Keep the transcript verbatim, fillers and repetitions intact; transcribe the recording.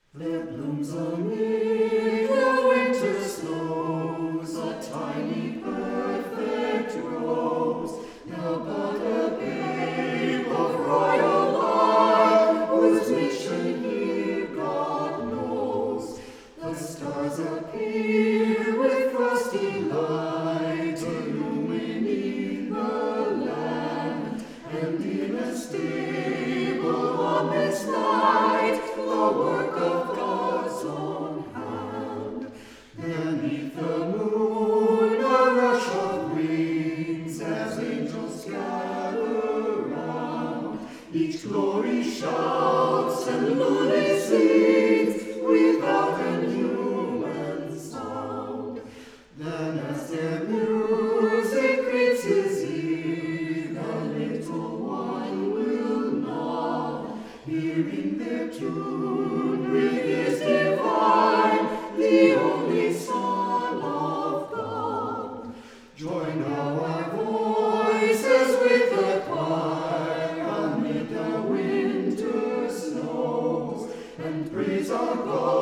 There blooms amid the winter snows a tiny perfect rose, now but a babe of royal life, whose mission here God knows. The stars appear with frosty light, illumining the land, and in a stable on this night, the work of God's own hand. Beneath the moon, a rush of wings as angels gather round. Each glory shouts and lowly sings without an human sound. Then as their music greets his ear, the little one will nod, hearing their tune with his divine, the only Son of God. Join now our voices with the choir amid the winter snows, and praise our God.